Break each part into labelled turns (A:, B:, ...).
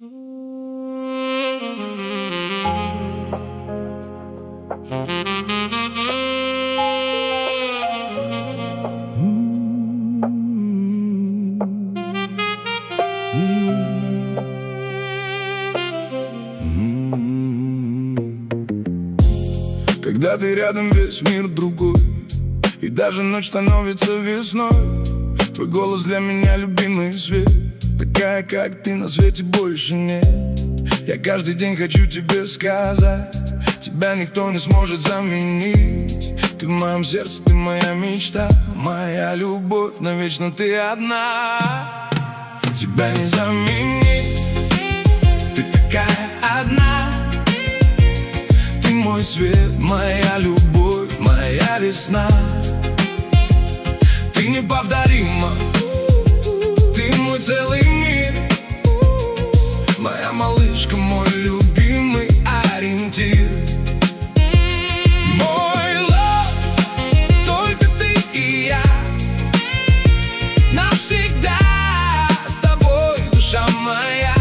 A: Когда ты рядом, весь мир другой, и даже ночь становится весной. Твой голос для меня любимый свет. Такая, как ты, на свете больше нет. Я каждый день хочу тебе сказать: тебя никто не сможет заменить. Ты в моем сердце, ты моя мечта, моя любовь, навечно ты одна. Тебя не заменить, ты такая одна. Ты мой свет, моя любовь, моя весна. Ты неповторима, ты мой целый мир. Моя малышка, мой любимый ориентир. Мой love, только ты и я. Навсегда с тобой, душа моя.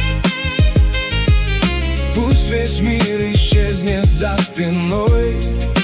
A: Пусть весь мир исчезнет за спиной.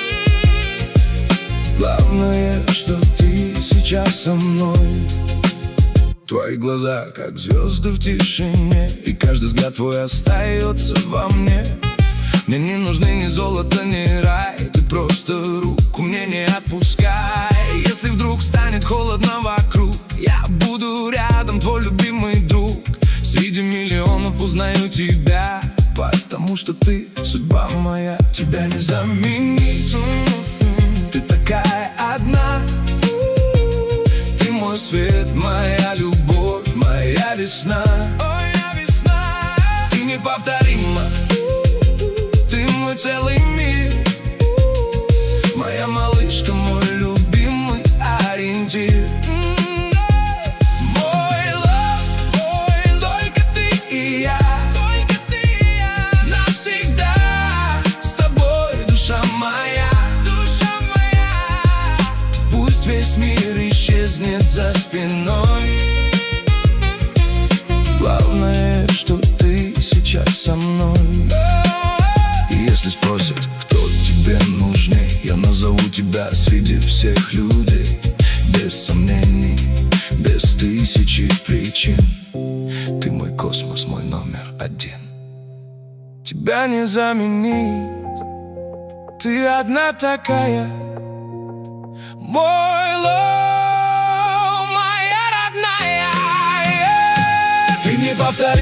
A: Главное, что ты сейчас со мной. Твои глаза, как звезды в тишине, и каждый взгляд твой остается во мне. Мне не нужны ни золото, ни рай, ты просто руку мне не отпускай. Если вдруг станет холодно вокруг, я буду рядом, твой любимый друг. Среди миллионов узнаю тебя, потому что ты судьба моя. Тебя не заменить, ты такая одна. Ты мой свет, моя любовь, моя весна. Ты неповторима, ты мой целый мир. Моя малышка, мой любимый ориентир. Мой love, только ты и я. Навсегда с тобой, душа моя. Пусть весь мир исчезнет за спиной. Главное, что ты сейчас со мной. И если спросят, кто тебе нужней, я назову тебя среди всех людей. Без сомнений, без тысячи причин. Ты мой космос, мой номер один. Тебя не заменить, ты одна такая. Мой love, моя родная. Ты не повтори.